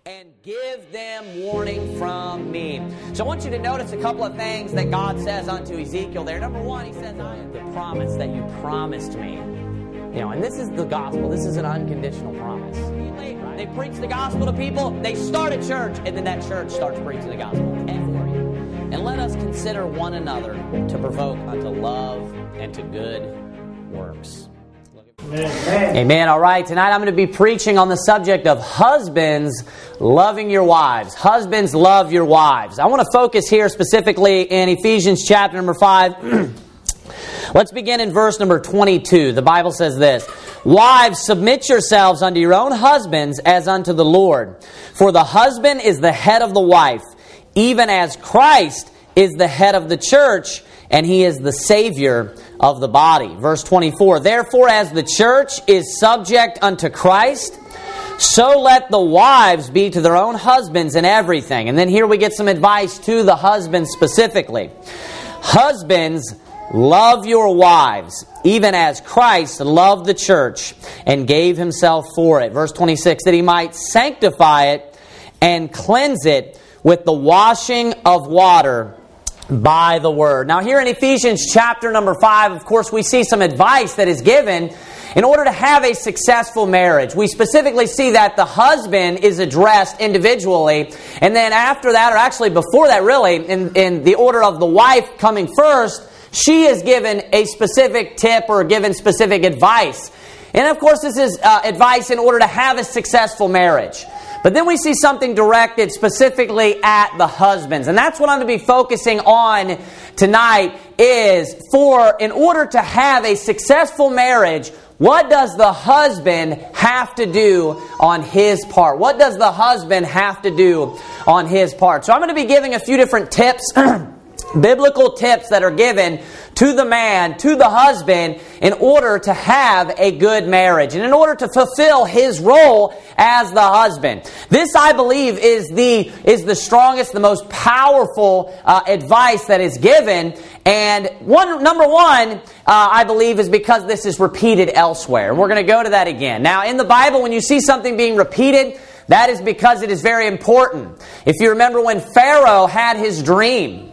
and give them warning from me. So I want you to notice a couple of things that God says unto Ezekiel there. Number one, he says, I am the promise that you promised me. And this is the gospel. This is an unconditional promise. They preach the gospel to people. They start a church, and then that church starts preaching the gospel. And let us consider one another to provoke unto love and to good works. Amen. Amen. All right. Tonight I'm going to be preaching on the subject of husbands loving your wives. Husbands, love your wives. I want to focus here specifically in Ephesians chapter number 5. Let's begin in verse number 22. The Bible says this: Wives, submit yourselves unto your own husbands as unto the Lord. For the husband is the head of the wife, even as Christ is the head of the church, and he is the Savior of the body. Verse 24, Therefore, as the church is subject unto Christ, so let the wives be to their own husbands in everything. And then here we get some advice to the husbands specifically. Husbands, love your wives, even as Christ loved the church and gave himself for it. Verse 26, that he might sanctify it and cleanse it with the washing of water by the word. Now here in Ephesians chapter number 5, of course, we see some advice that is given in order to have a successful marriage. We specifically see that the husband is addressed individually, and then after that, or actually before that really, in the order of the wife coming first, she is given a specific tip or given specific advice. And of course, this is advice in order to have a successful marriage. But then we see something directed specifically at the husbands. And that's what I'm going to be focusing on tonight is in order to have a successful marriage, what does the husband have to do on his part? What does the husband have to do on his part? So I'm going to be giving a few different tips, biblical tips that are given to the man, to the husband, in order to have a good marriage and in order to fulfill his role as the husband. This, I believe, is the strongest, the most powerful advice that is given. And number one, I believe, is because this is repeated elsewhere. And we're going to go to that again. Now, in the Bible, when you see something being repeated, that is because it is very important. If you remember when Pharaoh had his dream,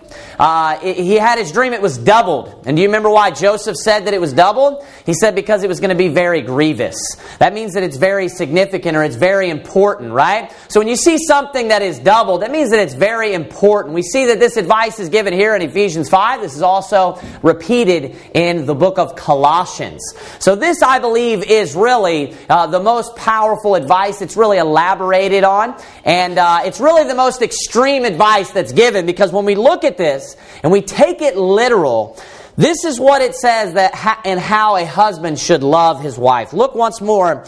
he had his dream, it was doubled. And do you remember why Joseph said that it was doubled? He said because it was going to be very grievous. That means that it's very significant or it's very important, right? So when you see something that is doubled, that means that it's very important. We see that this advice is given here in Ephesians 5. This is also repeated in the book of Colossians. So this, I believe, is really the most powerful advice. It's really elaborated on. And it's really the most extreme advice that's given, because when we look at this and we take it literal, this is what it says and how a husband should love his wife. Look once more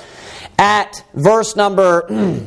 at verse number,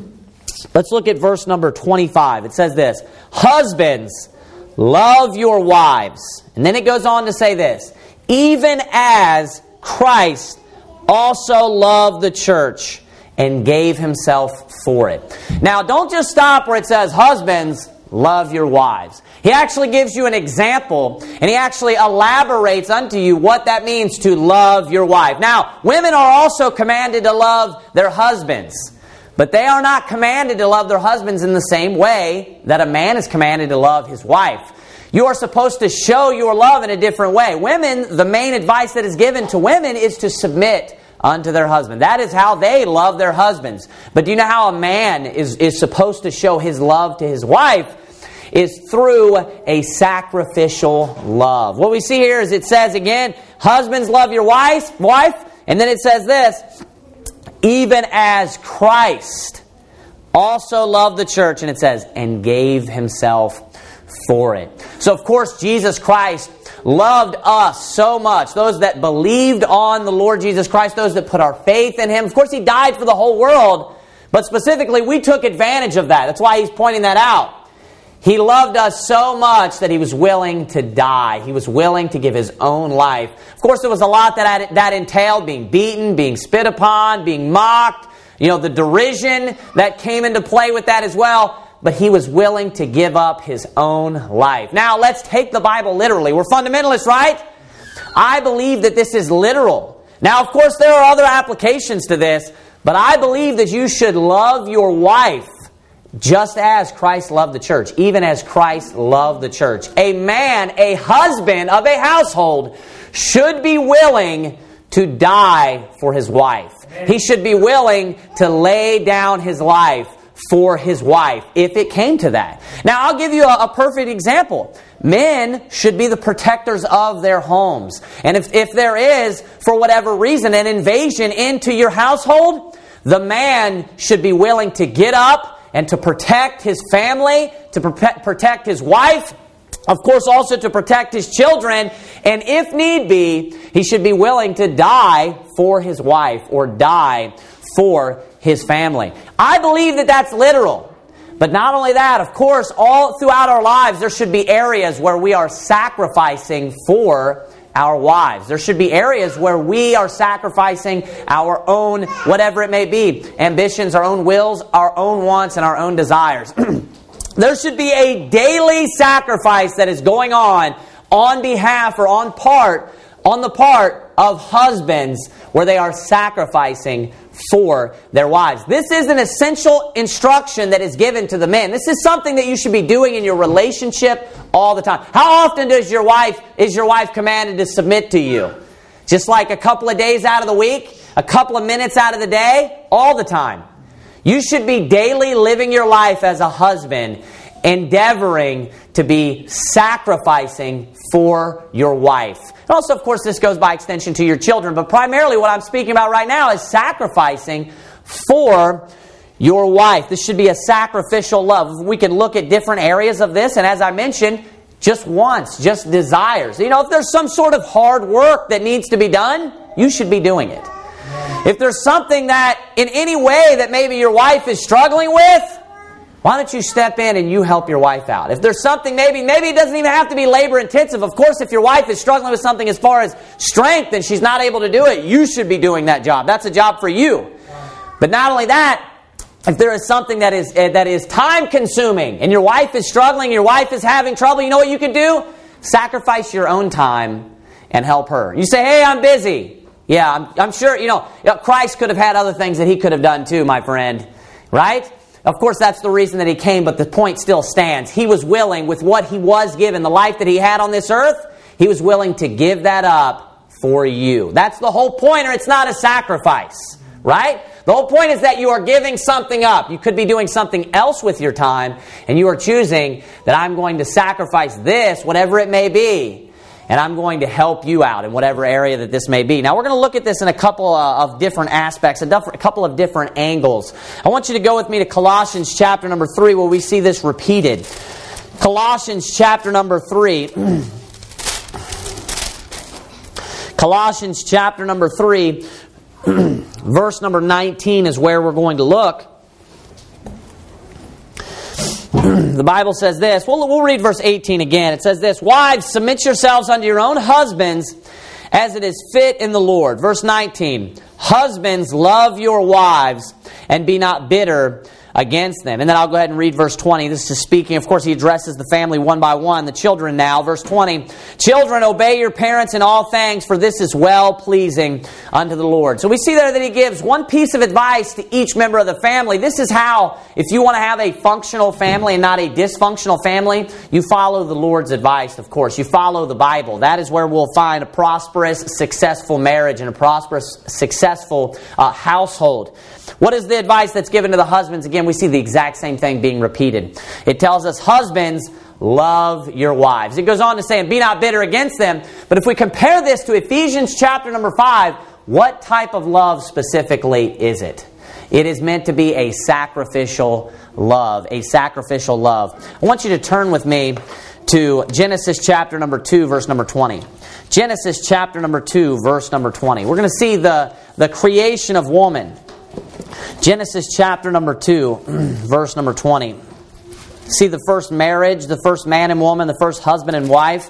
let's look at verse number 25. It says this: Husbands, love your wives. And then it goes on to say this: even as Christ also loved the church and gave himself for it. Now, don't just stop where it says, husbands, love your wives. He actually gives you an example, and he actually elaborates unto you what that means to love your wife. Now, women are also commanded to love their husbands, but they are not commanded to love their husbands in the same way that a man is commanded to love his wife. You are supposed to show your love in a different way. Women, the main advice that is given to women is to submit unto their husband. That is how they love their husbands. But do you know how a man is supposed to show his love to his wife? Is through a sacrificial love. What we see here is it says again, husbands, love your wife, and then it says this: even as Christ also loved the church, and it says, and gave himself for it. So of course Jesus Christ loved us so much. Those that believed on the Lord Jesus Christ, those that put our faith in Him. Of course He died for the whole world, but specifically we took advantage of that. That's why He's pointing that out. He loved us so much that He was willing to die. He was willing to give His own life. Of course, there was a lot that entailed being beaten, being spit upon, being mocked. The derision that came into play with that as well. But He was willing to give up His own life. Now, let's take the Bible literally. We're fundamentalists, right? I believe that this is literal. Now, of course, there are other applications to this, but I believe that you should love your wife just as Christ loved the church, even as Christ loved the church. A man, a husband of a household, should be willing to die for his wife. He should be willing to lay down his life for his wife, if it came to that. Now, I'll give you a perfect example. Men should be the protectors of their homes. And if there is, for whatever reason, an invasion into your household, the man should be willing to get up and to protect his family, to protect his wife, of course also to protect his children, and if need be, he should be willing to die for his wife or die for his family. I believe that that's literal. But not only that, of course, all throughout our lives, there should be areas where we are sacrificing for our wives. There should be areas where we are sacrificing our own, whatever it may be, ambitions, our own wills, our own wants, and our own desires. There should be a daily sacrifice that is going on behalf or on the part of husbands, where they are sacrificing for their wives. This is an essential instruction that is given to the men. This is something that you should be doing in your relationship all the time. How often is your wife commanded to submit to you? Just like a couple of days out of the week? A couple of minutes out of the day? All the time. You should be daily living your life as a husband, endeavoring to be sacrificing for your wife. And also, of course, this goes by extension to your children, but primarily what I'm speaking about right now is sacrificing for your wife. This should be a sacrificial love. We can look at different areas of this, and as I mentioned, just wants, just desires. You know, if there's some sort of hard work that needs to be done, you should be doing it. If there's something that in any way that maybe your wife is struggling with, why don't you step in and you help your wife out? If there's something, maybe it doesn't even have to be labor intensive. Of course, if your wife is struggling with something as far as strength and she's not able to do it, you should be doing that job. That's a job for you. But not only that, if there is something that is time consuming and your wife is struggling, your wife is having trouble, you know what you can do? Sacrifice your own time and help her. You say, hey, I'm busy. Yeah, I'm sure, Christ could have had other things that he could have done too, my friend. Right? Of course, that's the reason that he came, but the point still stands. He was willing, with what he was given, the life that he had on this earth, he was willing to give that up for you. That's the whole point, or it's not a sacrifice. Right? The whole point is that you are giving something up. You could be doing something else with your time, and you are choosing that I'm going to sacrifice this, whatever it may be, and I'm going to help you out in whatever area that this may be. Now, we're going to look at this in a couple of different aspects, a couple of different angles. I want you to go with me to Colossians chapter number 3, where we see this repeated. Colossians chapter number 3. Colossians chapter number 3, verse number 19 is where we're going to look. The Bible says this. We'll read verse 18 again. It says this: Wives, submit yourselves unto your own husbands as it is fit in the Lord. Verse 19. Husbands, love your wives and be not bitter against them. And then I'll go ahead and read verse 20. This is speaking, of course, he addresses the family one by one, the children now. Verse 20, children, obey your parents in all things, for this is well-pleasing unto the Lord. So we see there that he gives one piece of advice to each member of the family. This is how, if you want to have a functional family and not a dysfunctional family, you follow the Lord's advice, of course. You follow the Bible. That is where we'll find a prosperous, successful marriage and a prosperous, successful household. What is the advice that's given to the husbands? Again, we see the exact same thing being repeated. It tells us, husbands, love your wives. It goes on to say, and be not bitter against them. But if we compare this to Ephesians chapter number 5, what type of love specifically is it? It is meant to be a sacrificial love. A sacrificial love. I want you to turn with me to Genesis chapter number 2, verse number 20. Genesis chapter number 2, verse number 20. We're going to see the creation of woman. Genesis chapter number 2, verse number 20. See the first marriage, the first man and woman, the first husband and wife.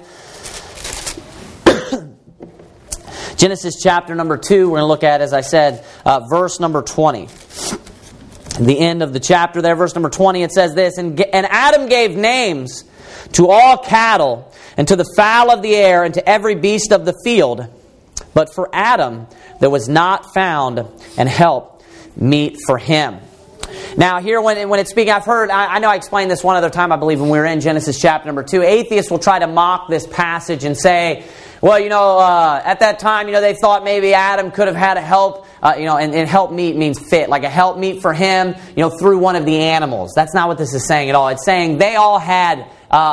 Genesis chapter number 2, we're going to look at, as I said, verse number 20. The end of the chapter there, verse number 20, it says this, And Adam gave names to all cattle, and to the fowl of the air, and to every beast of the field. But for Adam there was not found an help meet for him. Now, here when it's speaking, I know I explained this one other time, I believe, when we were in Genesis chapter number 2. Atheists will try to mock this passage and say, well, at that time, they thought maybe Adam could have had a help, and help meet means fit, like a help meet for him, through one of the animals. That's not what this is saying at all. It's saying they all had,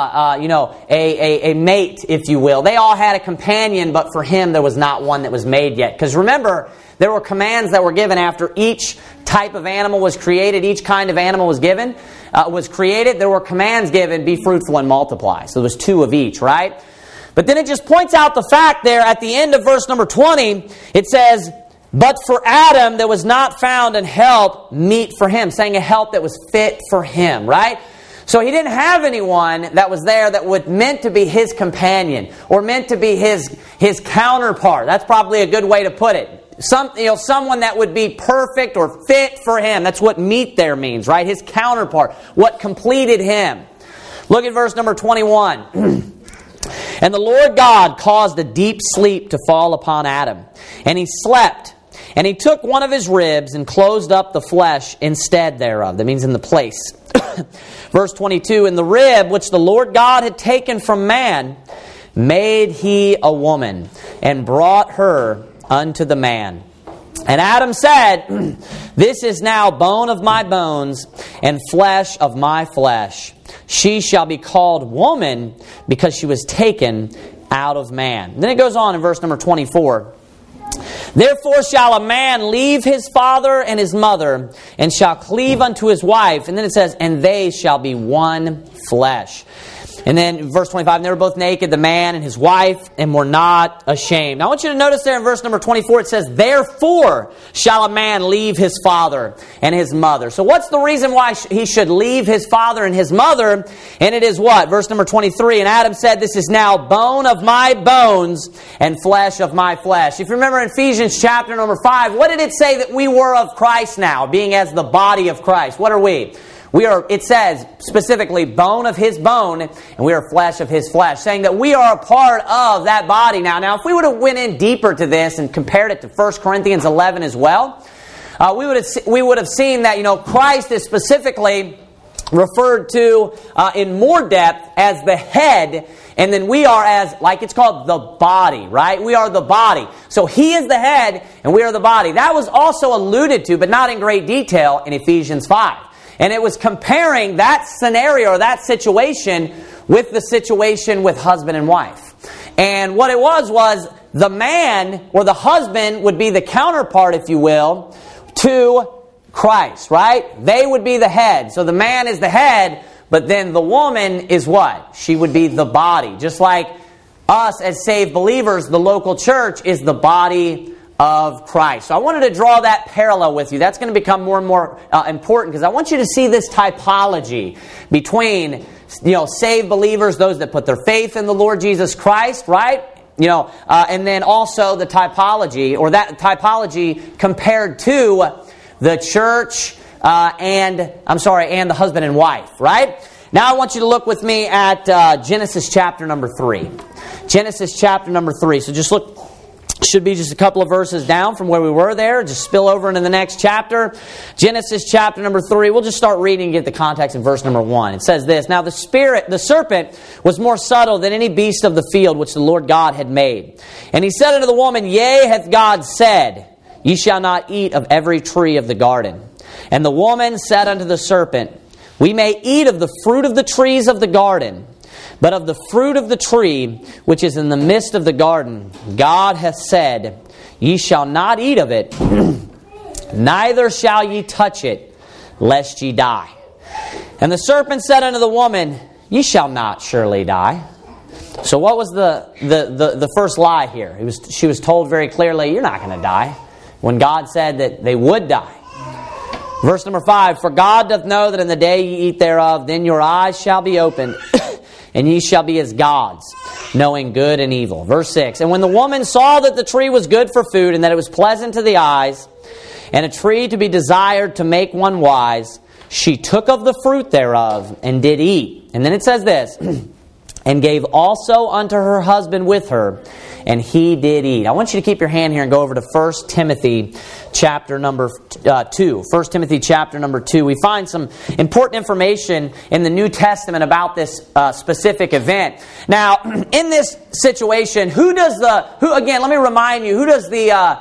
a mate, if you will. They all had a companion, but for him there was not one that was made yet. Because remember, there were commands that were given after each type of animal was created, each kind of animal was created. There were commands given, be fruitful and multiply. So there was 2 of each, right? But then it just points out the fact there at the end of verse number 20, it says, but for Adam there was not found an help meet for him, saying a help that was fit for him, right? So he didn't have anyone that was there that was meant to be his companion or meant to be his counterpart. That's probably a good way to put it. Someone that would be perfect or fit for him. That's what meet there means, right? His counterpart, what completed him. Look at verse number 21. And the Lord God caused a deep sleep to fall upon Adam, and he slept. And he took one of his ribs and closed up the flesh instead thereof. That means in the place. Verse 22, and the rib which the Lord God had taken from man, made he a woman, and brought her unto the man. And Adam said, this is now bone of my bones, and flesh of my flesh. She shall be called woman, because she was taken out of man. Then it goes on in verse number 24. Therefore shall a man leave his father and his mother, and shall cleave unto his wife. And then it says, and they shall be one flesh. And then verse 25, and they were both naked, the man and his wife, and were not ashamed. Now I want you to notice there in verse number 24, it says, therefore shall a man leave his father and his mother. So what's the reason why he should leave his father and his mother? And it is what? Verse number 23, and Adam said, this is now bone of my bones and flesh of my flesh. If you remember in Ephesians chapter number 5, what did it say that we were of Christ now, being as the body of Christ? What are we? We are, it says specifically, bone of his bone, and we are flesh of his flesh, saying that we are a part of that body now. Now, if we would have went in deeper to this and compared it to 1 Corinthians 11 as well, we would have seen that, Christ is specifically referred to in more depth as the head, and then we are as, like it's called the body, right? We are the body. So he is the head, and we are the body. That was also alluded to, but not in great detail, in Ephesians 5. And it was comparing that scenario or that situation with the situation with husband and wife. And what it was the man or the husband would be the counterpart, if you will, to Christ, right? They would be the head. So the man is the head, but then the woman is what? She would be the body. Just like us as saved believers, the local church is the body of Christ. So I wanted to draw that parallel with you. That's going to become more and more important, because I want you to see this typology between, saved believers, those that put their faith in the Lord Jesus Christ, right? And then also the typology, or that typology compared to the church and the husband and wife, right? Now I want you to look with me at Genesis chapter number 3. Genesis chapter number 3. So just look. Should be just a couple of verses down from where we were there. Just spill over into the next chapter. Genesis chapter number 3. We'll just start reading and get the context in verse number 1. It says this, now the serpent was more subtle than any beast of the field which the Lord God had made. And he said unto the woman, yea, hath God said, ye shall not eat of every tree of the garden. And the woman said unto the serpent, we may eat of the fruit of the trees of the garden. But of the fruit of the tree which is in the midst of the garden, God hath said, ye shall not eat of it, neither shall ye touch it, lest ye die. And the serpent said unto the woman, ye shall not surely die. So what was the first lie here? She was told very clearly, you're not going to die, when God said that they would die. Verse number 5, for God doth know that in the day ye eat thereof, then your eyes shall be opened, and ye shall be as gods, knowing good and evil. Verse 6, and when the woman saw that the tree was good for food, and that it was pleasant to the eyes, and a tree to be desired to make one wise, she took of the fruit thereof, and did eat. And then it says this, and gave also unto her husband with her, and he did eat. I want you to keep your hand here and go over to 1 Timothy chapter number 2. 1 Timothy chapter number 2. We find some important information in the New Testament about this specific event. Now, in this situation, again, let me remind you, who does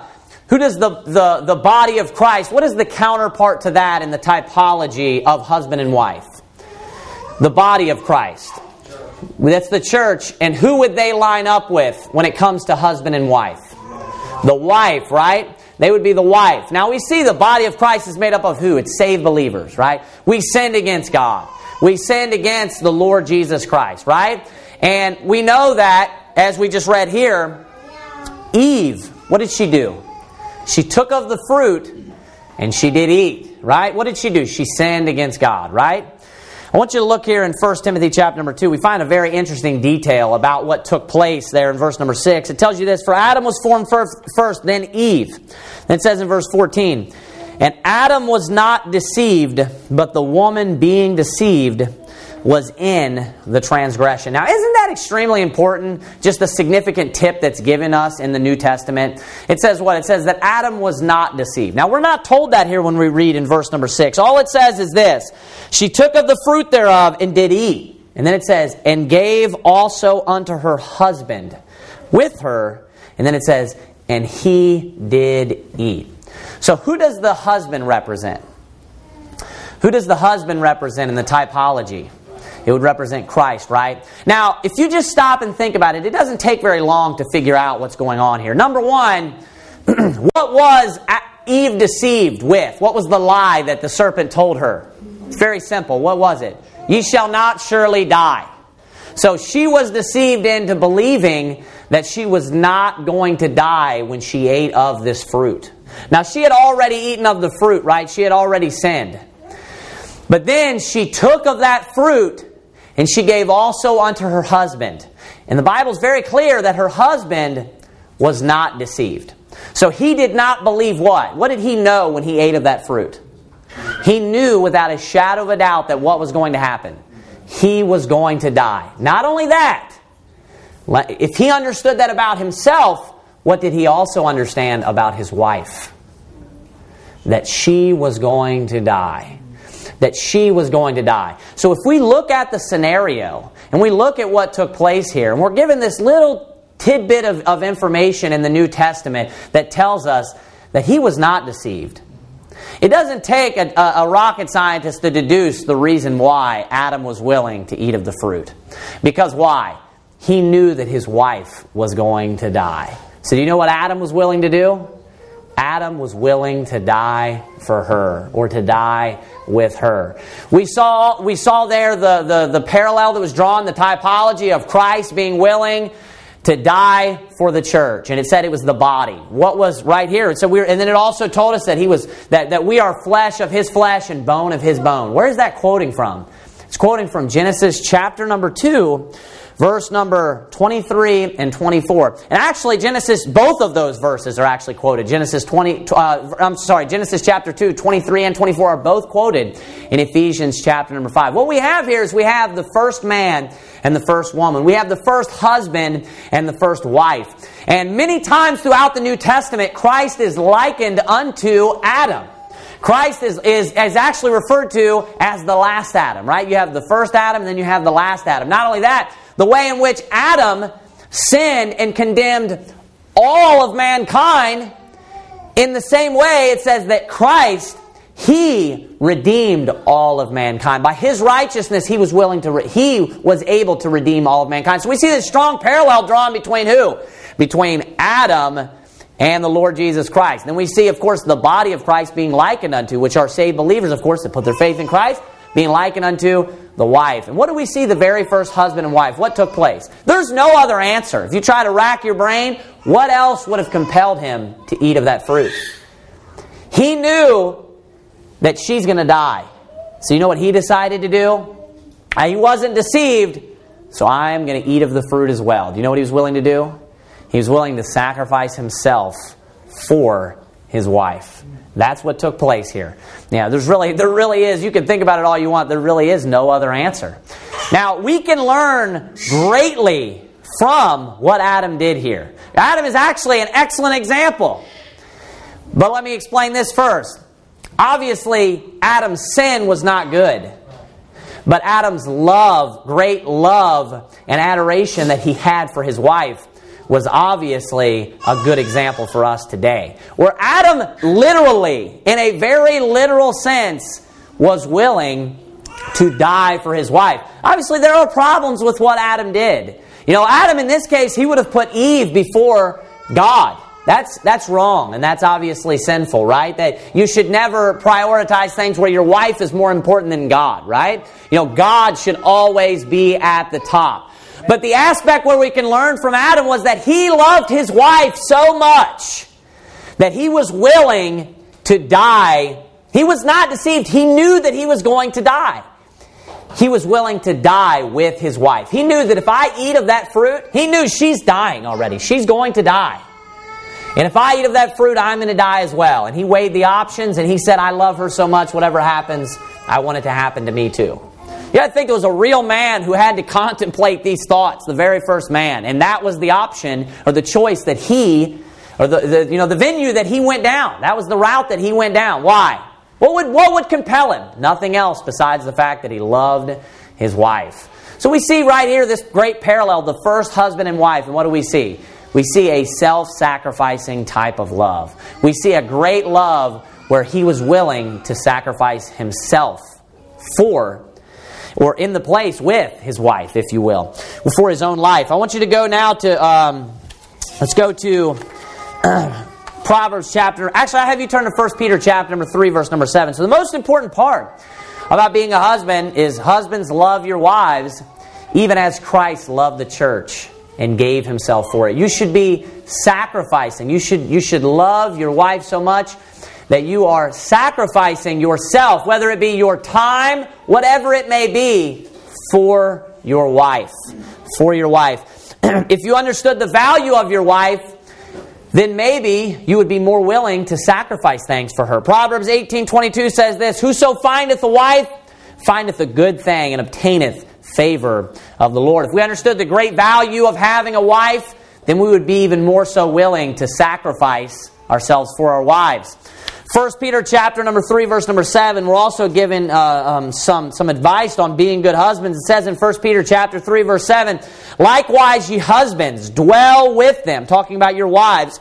the body of Christ, what is the counterpart to that in the typology of husband and wife? The body of Christ. That's the church. And who would they line up with when it comes to husband and wife? The wife, right? They would be the wife. Now we see the body of Christ is made up of who? It's saved believers, right? We sinned against God. We sinned against the Lord Jesus Christ, right? And we know that, as we just read here, Eve, what did she do? She took of the fruit and she did eat, right? What did she do? She sinned against God, right? I want you to look here in 1 Timothy chapter number 2. We find a very interesting detail about what took place there in verse number 6. It tells you this: for Adam was formed first, then Eve. Then it says in verse 14, and Adam was not deceived, but the woman being deceived was in the transgression. Now, isn't that extremely important? Just a significant tip that's given us in the New Testament. It says what? It says that Adam was not deceived. Now, we're not told that here when we read in verse number 6. All it says is this: she took of the fruit thereof and did eat. And then it says, and gave also unto her husband with her. And then it says, and he did eat. So who does the husband represent? Who does the husband represent in the typology? It would represent Christ, right? Now, if you just stop and think about it, it doesn't take very long to figure out what's going on here. Number one, what was Eve deceived with? What was the lie that the serpent told her? It's very simple. What was it? Ye shall not surely die. So she was deceived into believing that she was not going to die when she ate of this fruit. Now, she had already eaten of the fruit, right? She had already sinned. But then she took of that fruit and she gave also unto her husband. And the Bible is very clear that her husband was not deceived. So he did not believe what? What did he know when he ate of that fruit? He knew without a shadow of a doubt that what was going to happen? He was going to die. Not only that, if he understood that about himself, what did he also understand about his wife? That she was going to die. That she was going to die. So if we look at the scenario and we look at what took place here, and we're given this little tidbit of information in the New Testament that tells us that he was not deceived. It doesn't take a rocket scientist to deduce the reason why Adam was willing to eat of the fruit. Because why? He knew that his wife was going to die. So do you know what Adam was willing to do? Adam was willing to die for her, or to die with her. We saw there the parallel that was drawn, the typology of Christ being willing to die for the church, and it said it was the body. What was right here? And then it also told us that that we are flesh of his flesh and bone of his bone. Where is that quoting from? It's quoting from Genesis chapter number 2. Verse number 23 and 24. And actually, both of those verses are actually quoted. Genesis chapter 2, 23 and 24 are both quoted in Ephesians chapter number 5. What we have here is we have the first man and the first woman. We have the first husband and the first wife. And many times throughout the New Testament, Christ is likened unto Adam. Christ is actually referred to as the last Adam, right? You have the first Adam and then you have the last Adam. Not only that, the way in which Adam sinned and condemned all of mankind, in the same way it says that Christ, he redeemed all of mankind. By his righteousness, he was able to redeem all of mankind. So we see this strong parallel drawn between who? Between Adam and the Lord Jesus Christ. Then we see, of course, the body of Christ being likened unto, which are saved believers, of course, that put their faith in Christ, being likened unto the wife. And what do we see the very first husband and wife? What took place? There's no other answer. If you try to rack your brain, what else would have compelled him to eat of that fruit? He knew that she's going to die. So you know what he decided to do? He wasn't deceived, so I'm going to eat of the fruit as well. Do you know what he was willing to do? He was willing to sacrifice himself for his wife. That's what took place here. Yeah, there really is. You can think about it all you want. There really is no other answer. Now, we can learn greatly from what Adam did here. Adam is actually an excellent example. But let me explain this first. Obviously, Adam's sin was not good. But Adam's love, great love and adoration that he had for his wife was obviously a good example for us today. Where Adam literally, in a very literal sense, was willing to die for his wife. Obviously, there are problems with what Adam did. Adam in this case, he would have put Eve before God. That's wrong, and that's obviously sinful, right? That you should never prioritize things where your wife is more important than God, right? God should always be at the top. But the aspect where we can learn from Adam was that he loved his wife so much that he was willing to die. He was not deceived. He knew that he was going to die. He was willing to die with his wife. He knew that if I eat of that fruit, he knew she's dying already. She's going to die. And if I eat of that fruit, I'm going to die as well. And he weighed the options and he said, I love her so much, whatever happens, I want it to happen to me too. I think it was a real man who had to contemplate these thoughts, the very first man. And that was the option or the choice that he, or the venue that he went down. That was the route that he went down. Why? What would compel him? Nothing else besides the fact that he loved his wife. So we see right here this great parallel, the first husband and wife. And what do we see? We see a self-sacrificing type of love. We see a great love where he was willing to sacrifice himself for, or in the place with his wife, if you will, for his own life. I want you to go now to, let's go to Proverbs chapter, actually I have you turn to 1 Peter chapter number 3, verse number 7. So the most important part about being a husband is husbands love your wives even as Christ loved the church and gave himself for it. You should be sacrificing. You should love your wife so much that you are sacrificing yourself, whether it be your time, whatever it may be, for your wife. For your wife. If you understood the value of your wife, then maybe you would be more willing to sacrifice things for her. Proverbs 18:22 says this, Whoso findeth a wife, findeth a good thing, and obtaineth favor of the Lord. If we understood the great value of having a wife, then we would be even more so willing to sacrifice ourselves for our wives. 1 Peter chapter number 3, verse number 7, we're also given some advice on being good husbands. It says in 1 Peter chapter 3, verse 7, Likewise, ye husbands, dwell with them, talking about your wives,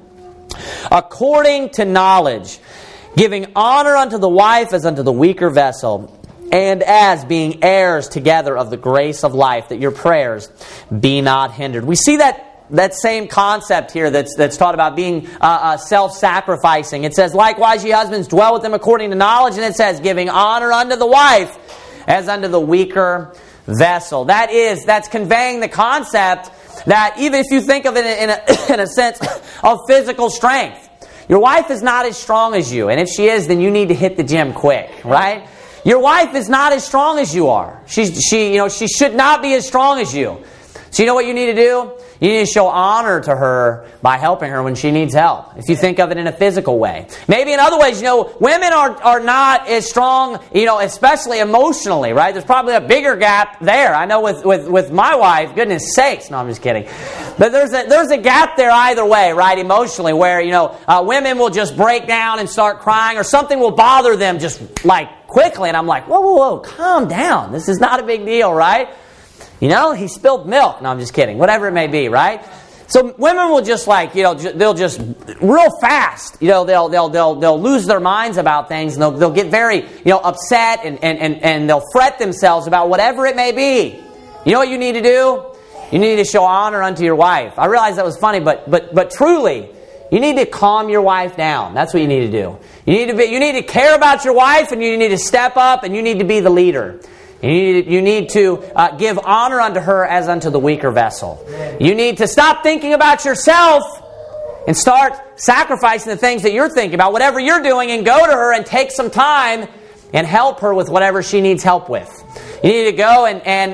according to knowledge, giving honor unto the wife as unto the weaker vessel, and as being heirs together of the grace of life, that your prayers be not hindered. We see that same concept here that's taught about being self-sacrificing. It says, Likewise, ye husbands, dwell with them according to knowledge. And it says, giving honor unto the wife as unto the weaker vessel. That's conveying the concept that even if you think of it in a sense of physical strength, your wife is not as strong as you. And if she is, then you need to hit the gym quick, right? Your wife is not as strong as you are. She should not be as strong as you. So you know what you need to do? You need to show honor to her by helping her when she needs help. If you think of it in a physical way. Maybe in other ways, women are not as strong, especially emotionally, right? There's probably a bigger gap there. I know with my wife, goodness sakes. No, I'm just kidding. But there's a gap there either way, right? Emotionally, where, women will just break down and start crying, or something will bother them just like quickly. And I'm like, whoa, calm down. This is not a big deal, right? He spilled milk. No, I'm just kidding. Whatever it may be, right? So women will just they'll just real fast, they'll lose their minds about things, and they'll get very, upset and they'll fret themselves about whatever it may be. You know what you need to do? You need to show honor unto your wife. I realize that was funny, but truly, you need to calm your wife down. That's what you need to do. You need to care about your wife, and you need to step up, and you need to be the leader. You need to give honor unto her as unto the weaker vessel. You need to stop thinking about yourself and start sacrificing the things that you're thinking about, whatever you're doing, and go to her and take some time and help her with whatever she needs help with. You need to go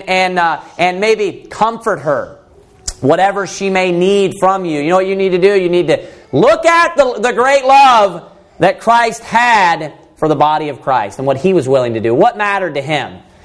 and maybe comfort her, whatever she may need from you. You know what you need to do? You need to look at the great love that Christ had for the body of Christ and what He was willing to do. What mattered to Him?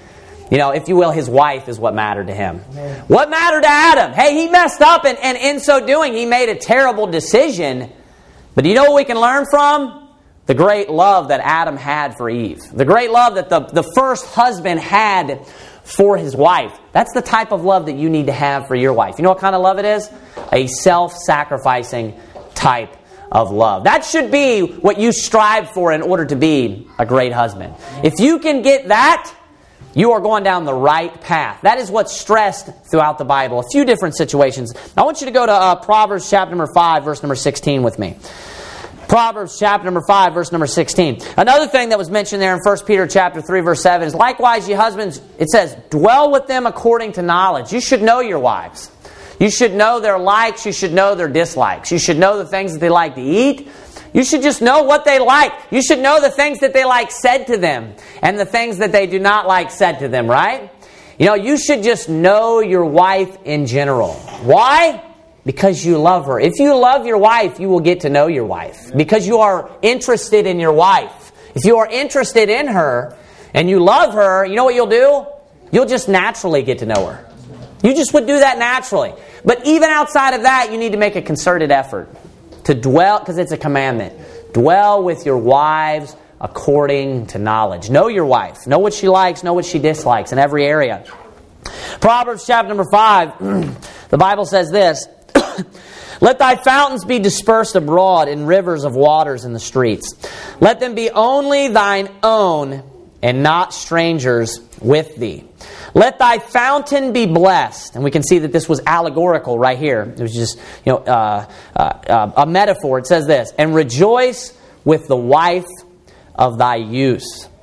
if you will, his wife is what mattered to him. What mattered to Adam? Hey, he messed up, and in so doing, he made a terrible decision. But do you know what we can learn from? The great love that Adam had for Eve. The great love that the first husband had for his wife. That's the type of love that you need to have for your wife. You know what kind of love it is? A self-sacrificing type of love. That should be what you strive for in order to be a great husband. If you can get that, you are going down the right path. That is what's stressed throughout the Bible. A few different situations. I want you to go to Proverbs chapter number 5, verse number 16 with me. Proverbs chapter number 5, verse number 16. Another thing that was mentioned there in 1 Peter chapter 3, verse 7 is, likewise, ye husbands, it says, dwell with them according to knowledge. You should know your wives. You should know their likes. You should know their dislikes. You should know the things that they like to eat. You should just know what they like. You should know the things that they like said to them and the things that they do not like said to them, right? You should just know your wife in general. Why? Because you love her. If you love your wife, you will get to know your wife. Because you are interested in your wife. If you are interested in her and you love her, you know what you'll do? You'll just naturally get to know her. You just would do that naturally. But even outside of that, you need to make a concerted effort to dwell, because it's a commandment. Dwell with your wives according to knowledge. Know your wife. Know what she likes. Know what she dislikes in every area. Proverbs chapter number 5, the Bible says this, let thy fountains be dispersed abroad in rivers of waters in the streets. Let them be only thine own and not strangers with thee. Let thy fountain be blessed. And we can see that this was allegorical right here. It was just a metaphor. It says this, and rejoice with the wife of thy youth.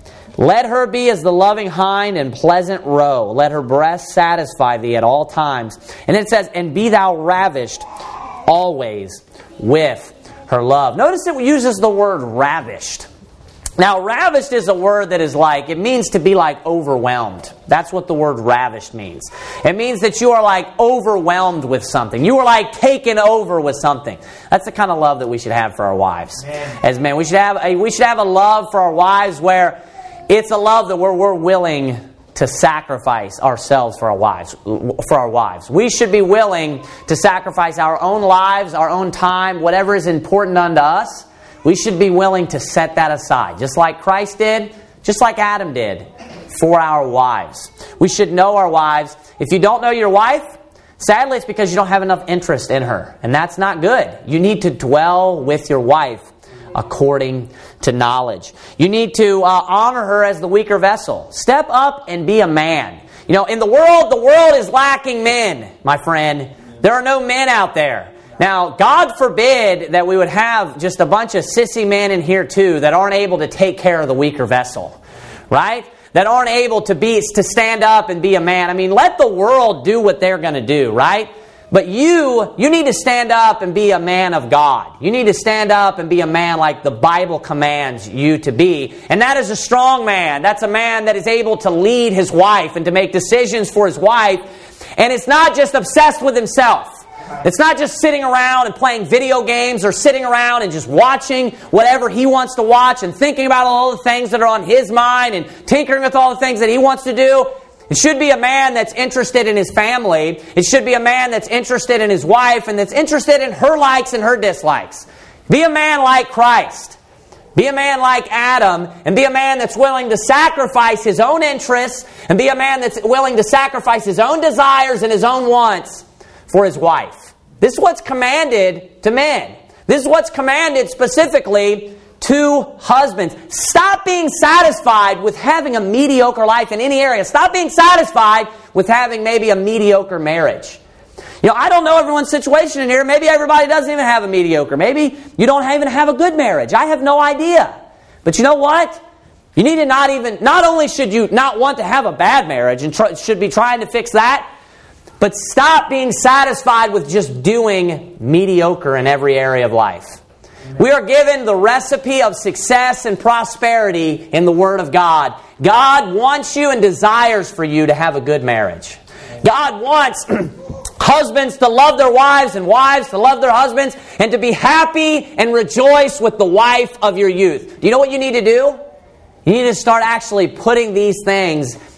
Let her be as the loving hind and pleasant roe. Let her breast satisfy thee at all times. And it says, and be thou ravished always with her love. Notice it uses the word ravished. Now, ravished is a word that is like, it means to be like overwhelmed. That's what the word ravished means. It means that you are like overwhelmed with something. You are like taken over with something. That's the kind of love that we should have for our wives. As men, we should have a love for our wives where it's a love that we're willing to sacrifice ourselves for our wives. We should be willing to sacrifice our own lives, our own time, whatever is important unto us. We should be willing to set that aside, just like Christ did, just like Adam did, for our wives. We should know our wives. If you don't know your wife, sadly it's because you don't have enough interest in her, and that's not good. You need to dwell with your wife according to knowledge. You need to honor her as the weaker vessel. Step up and be a man. In the world is lacking men, my friend. There are no men out there. Now, God forbid that we would have just a bunch of sissy men in here too that aren't able to take care of the weaker vessel, right? That aren't able to stand up and be a man. I mean, let the world do what they're going to do, right? But you need to stand up and be a man of God. You need to stand up and be a man like the Bible commands you to be. And that is a strong man. That's a man that is able to lead his wife and to make decisions for his wife. And it's not just obsessed with himself. It's not just sitting around and playing video games or sitting around and just watching whatever he wants to watch and thinking about all the things that are on his mind and tinkering with all the things that he wants to do. It should be a man that's interested in his family. It should be a man that's interested in his wife and that's interested in her likes and her dislikes. Be a man like Christ. Be a man like Adam, and be a man that's willing to sacrifice his own interests, and be a man that's willing to sacrifice his own desires and his own wants for his wife. This is what's commanded to men. This is what's commanded specifically to husbands. Stop being satisfied with having a mediocre life in any area. Stop being satisfied with having maybe a mediocre marriage. I don't know everyone's situation in here. Maybe everybody doesn't even have a mediocre. Maybe you don't even have a good marriage. I have no idea. But you know what? You need to not only should you not want to have a bad marriage and should be trying to fix that, but stop being satisfied with just doing mediocre in every area of life. We are given the recipe of success and prosperity in the Word of God. God wants you and desires for you to have a good marriage. God wants husbands to love their wives and wives to love their husbands and to be happy and rejoice with the wife of your youth. Do you know what you need to do? You need to start actually putting these things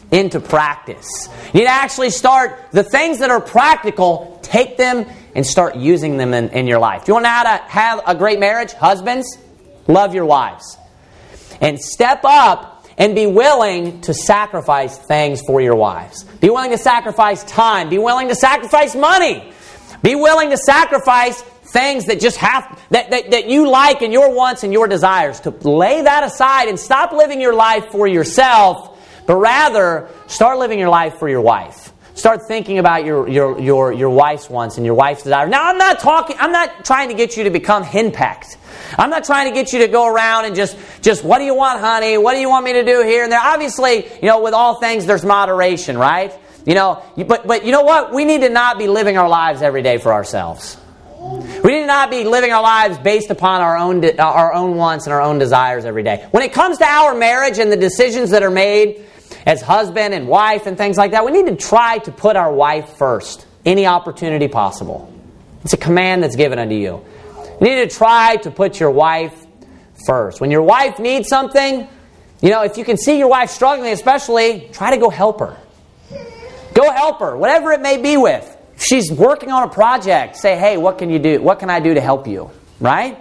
into practice. You need to actually start the things that are practical, take them and start using them in your life. Do you want to know how to have a great marriage? Husbands, love your wives. And step up and be willing to sacrifice things for your wives. Be willing to sacrifice time. Be willing to sacrifice money. Be willing to sacrifice things that just that you like and your wants and your desires. To lay that aside and stop living your life for yourself, but rather start living your life for your wife. Start thinking about your wife's wants and your wife's desires. Now, I'm not trying to get you to become henpecked. I'm not trying to get you to go around and just what do you want, honey? What do you want me to do here and there? Obviously, with all things there's moderation, right? But you know what? We need to not be living our lives every day for ourselves. We need to not be living our lives based upon our own wants and our own desires every day. When it comes to our marriage and the decisions that are made as husband and wife and things like that, we need to try to put our wife first, any opportunity possible. It's a command that's given unto you. You need to try to put your wife first. When your wife needs something, if you can see your wife struggling especially, try to go help her. Go help her, whatever it may be with. If she's working on a project, say, hey, what can you do? What can I do to help you? Right?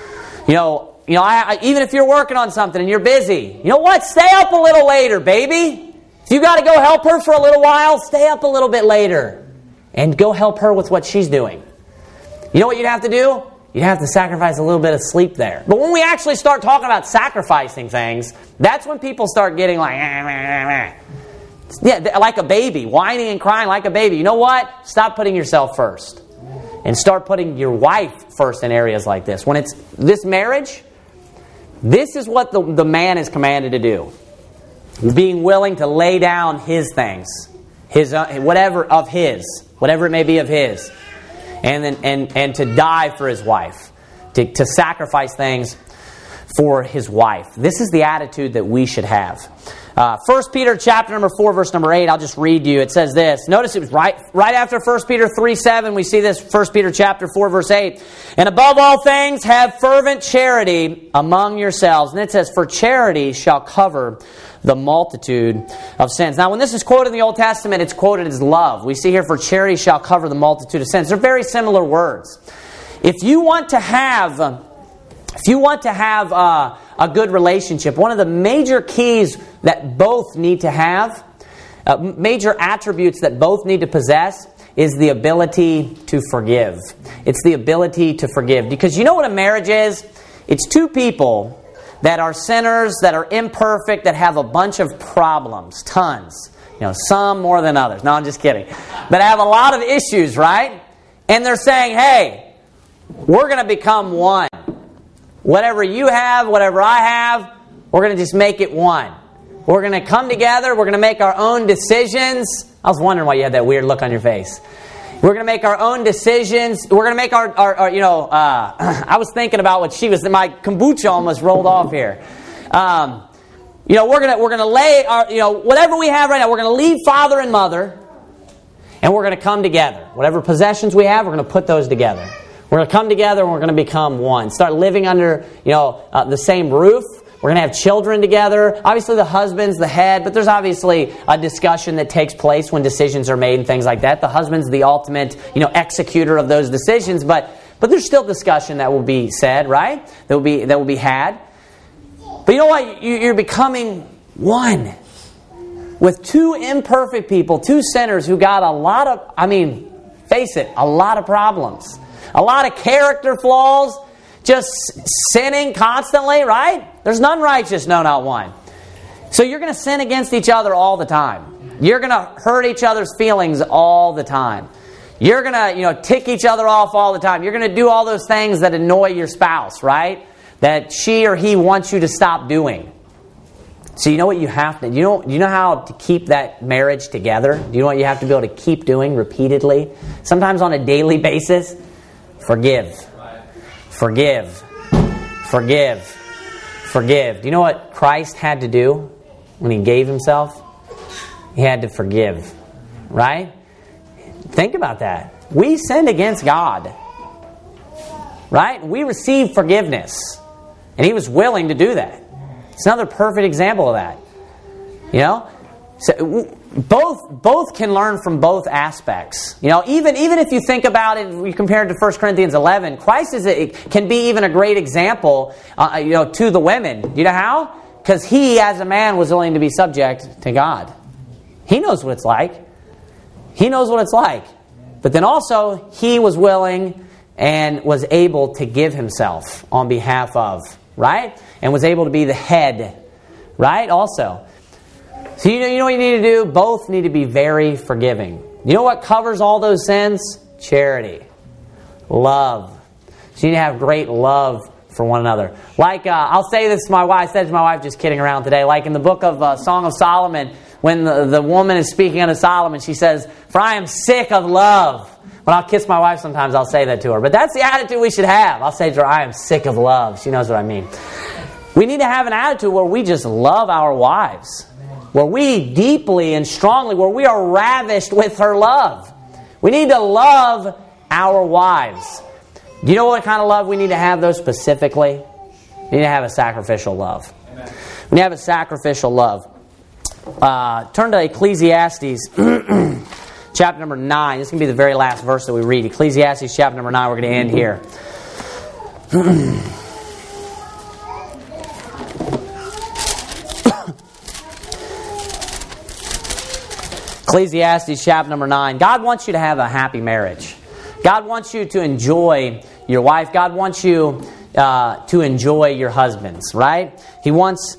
Even if you're working on something and you're busy, you know what? Stay up a little later, baby. If you got to go help her for a little while, stay up a little bit later and go help her with what she's doing. You know what you'd have to do? You'd have to sacrifice a little bit of sleep there. But when we actually start talking about sacrificing things, that's when people start getting like, yeah, like a baby, whining and crying like a baby. You know what? Stop putting yourself first. And start putting your wife first in areas like this. When it's this marriage, this is what the man is commanded to do. Being willing to lay down his things. Whatever it may be of his. And to die for his wife. To sacrifice things for his wife. This is the attitude that we should have. 1 Peter chapter number 4, verse number 8, I'll just read you. It says this. Notice it was right after 1 Peter 3:7. We see this 1 Peter chapter 4, verse 8. And above all things, have fervent charity among yourselves. And it says, for charity shall cover the multitude of sins. Now, when this is quoted in the Old Testament, it's quoted as love. We see here, for charity shall cover the multitude of sins. They're very similar words. If you want to have a good relationship, one of the major keys that both need to have, major attributes that both need to possess, is the ability to forgive. It's the ability to forgive. Because you know what a marriage is? It's two people that are sinners, that are imperfect, that have a bunch of problems, tons. Some more than others. No, I'm just kidding. But have a lot of issues, right? And they're saying, hey, we're going to become one. Whatever you have, whatever I have, we're going to just make it one. We're going to come together. We're going to make our own decisions. I was wondering why you had that weird look on your face. We're going to make our own decisions. We're going to make our I was thinking about what she was. My kombucha almost rolled off here. We're going to lay our, whatever we have right now, we're going to leave father and mother, and we're going to come together. Whatever possessions we have, we're going to put those together. We're going to come together and we're going to become one. Start living under, the same roof. We're going to have children together. Obviously, the husband's the head, but there's obviously a discussion that takes place when decisions are made and things like that. The husband's the ultimate, executor of those decisions, but there's still discussion that will be said, right? That will be had. But you know what? You're becoming one with two imperfect people, two sinners who got a lot of, face it, a lot of problems. A lot of character flaws, just sinning constantly, right? There's none righteous, no, not one. So you're going to sin against each other all the time. You're going to hurt each other's feelings all the time. You're going to, tick each other off all the time. You're going to do all those things that annoy your spouse, right? That she or he wants you to stop doing. So you know what you have to, you know how to keep that marriage together? Do you know what you have to be able to keep doing repeatedly? Sometimes on a daily basis? Forgive. Forgive. Forgive. Forgive. Do you know what Christ had to do when He gave Himself? He had to forgive. Right? Think about that. We sinned against God. Right? We received forgiveness. And He was willing to do that. It's another perfect example of that. So both can learn from both aspects. You know, even if you think about it, we compare it to 1 Corinthians 11. Christ can be even a great example, to the women. You know how? Because he, as a man, was willing to be subject to God. He knows what it's like. He knows what it's like. But then also, he was willing and was able to give himself on behalf of, right? And was able to be the head, right? Also. So you know what you need to do? Both need to be very forgiving. You know what covers all those sins? Charity. Love. So you need to have great love for one another. Like, I'll say this to my wife. I said to my wife just kidding around today. Like in the book of Song of Solomon, when the woman is speaking unto Solomon, she says, "For I am sick of love." When I'll kiss my wife sometimes, I'll say that to her. But that's the attitude we should have. I'll say to her, "I am sick of love." She knows what I mean. We need to have an attitude where we just love our wives. Where we deeply and strongly, where we are ravished with her love. We need to love our wives. Do you know what kind of love we need to have, though, specifically? We need to have a sacrificial love. Amen. We need to have a sacrificial love. Turn to Ecclesiastes chapter number 9. This is going to be the very last verse that we read. Ecclesiastes chapter number 9. We're going to end here. Ecclesiastes chapter number 9. God wants you to have a happy marriage. God wants you to enjoy your wife. God wants you to enjoy your husbands, right? He wants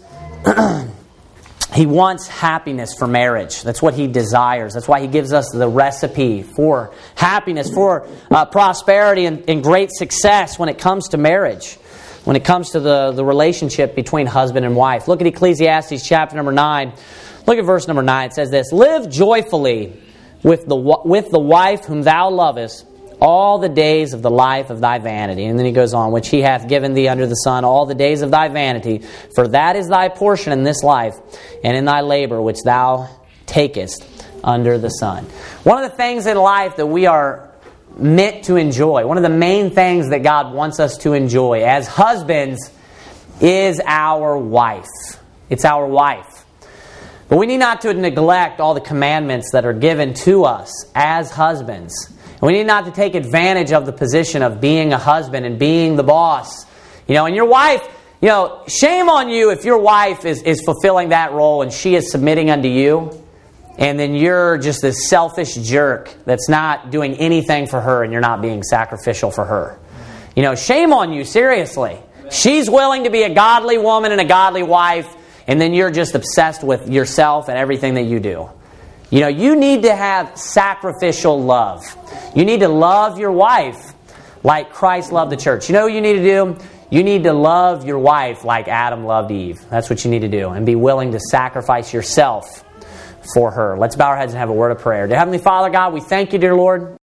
happiness for marriage. That's what He desires. That's why He gives us the recipe for happiness, for prosperity and great success when it comes to marriage, when it comes to the relationship between husband and wife. Look at Ecclesiastes chapter number 9. Look at verse number 9. It says this: "Live joyfully with the wife whom thou lovest all the days of the life of thy vanity." And then he goes on, "Which he hath given thee under the sun all the days of thy vanity. For that is thy portion in this life, and in thy labor which thou takest under the sun." One of the things in life that we are meant to enjoy, one of the main things that God wants us to enjoy as husbands, is our wife. It's our wife. But we need not to neglect all the commandments that are given to us as husbands. We need not to take advantage of the position of being a husband and being the boss. And your wife, shame on you if your wife is fulfilling that role and she is submitting unto you, and then you're just this selfish jerk that's not doing anything for her and you're not being sacrificial for her. Shame on you, seriously. She's willing to be a godly woman and a godly wife, and then you're just obsessed with yourself and everything that you do. You need to have sacrificial love. You need to love your wife like Christ loved the church. You know what you need to do? You need to love your wife like Adam loved Eve. That's what you need to do. And be willing to sacrifice yourself for her. Let's bow our heads and have a word of prayer. Dear Heavenly Father, God, we thank you, dear Lord.